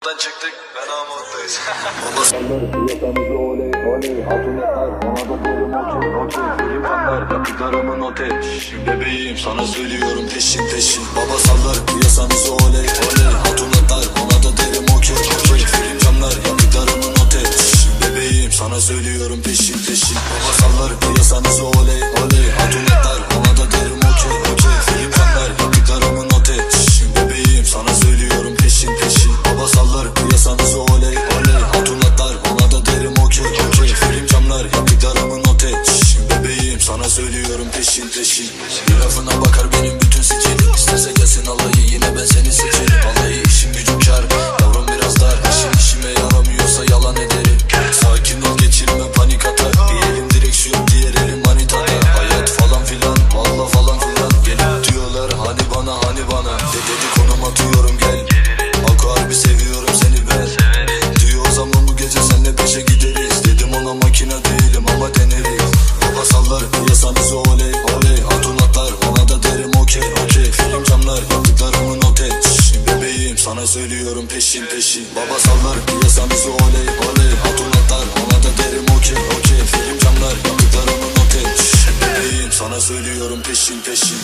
Çıktık, fena moddayız. Sallar yakamızı oley oley hatunlar ona da derim okey okey film fanlar yaptıklarımın otel bebeğim sana söylüyorum peşin peşin. Baba sallar piyasanızı oley oley hatunlar ona da derim okey okey film fanlar yaptıklarımın otel bebeğim sana söylüyorum peşin peşin. Baba sallar piyasanızı oley oley hatunlar ona da derim okey okey film fanlar yaptıklarımın otel bebeğim sana söylüyorum peşin peşin. Baba sallar piyasanızı oley oley hatunlar ona da derim okey okey film camlar yaptıklarımın otel bebeğim sana söylüyorum peşin peşin. Bir lafına bakar benim bütün sicilim, İsterse gelsin alayı yine ben seni seçerim. Alayı işim gücüm kar yavrum biraz dar, işime yaramıyorsa yalan ederim. Sakin ol geçirme panik atar, bir elim direksiyon diğer elim manitada. Hayat falan filan valla falan filan gelip diyorlar hani bana dedi konum atıyorum gel. Ako harbi seviyorum seni ben diyor o zaman bu gece senle peşe gideriz. Dedim ona makine değilim ama deneriz. Baba sallar piyasanızı oley oley hatunlar ona da derim okey okey film camlar yaptıklarımın otel bebeğim sana söylüyorum peşin peşin. Baba sallar piyasanızı oley oley hatunlar ona da derim okey okey film camlar yaptıklarımın otel bebeğim sana söylüyorum peşin peşin.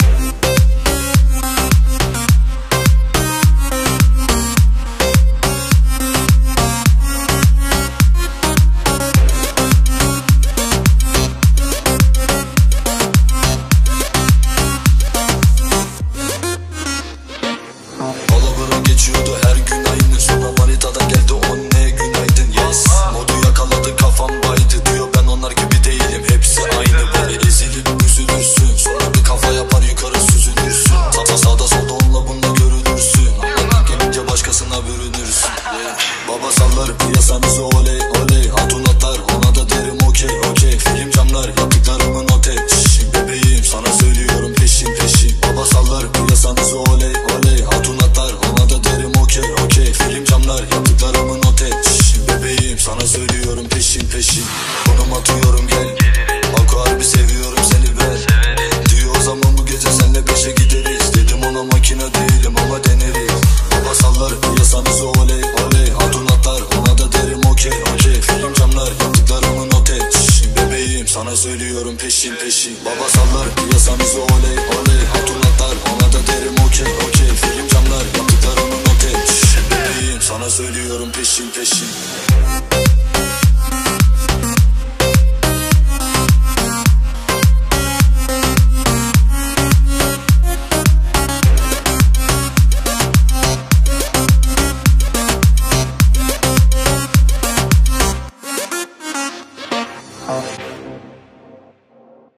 Palavra geçiyordu her gün aynı, sonra manitada geldi o ne günaydın yes. Modu yakaladı kafam baydı diyor ben onlar gibi değilim hepsi aynı. Böyle ezilip üzülürsün sonra bir kafa yapar yukarı süzülürsün. Sağda solda onunla bununla görülürsün ama gelince başkasına bürünürsün. Baba sallar piyasanızı oley oley hatunlar ona da derim okey okey film camlar yaptıklarımın otel bebeğim sana söylüyorum peşin peşin. Baba sallar piyasanızı oley oley hatunlar ona da derim okey okey film camlar yaptıklarımın otel bebeğim sana söylüyorum peşin peşin. Konum atıyorum gel. Ako harbi seviyorum seni ben diyor o zaman bu gece senle peşe gideriz. Dedim ona makine değilim ama deneriz. Baba sallar piyasanızı oley oley hatunlar ona da derim okey okey film camlar yaptıklarımın otel bebeğim sana söylüyorum peşin peşin. Baba sallar piyasanızı oley oley hatunlar ona da derim okey okey film camlar yaptıklarımın otel bebeğim sana söylüyorum peşin peşin.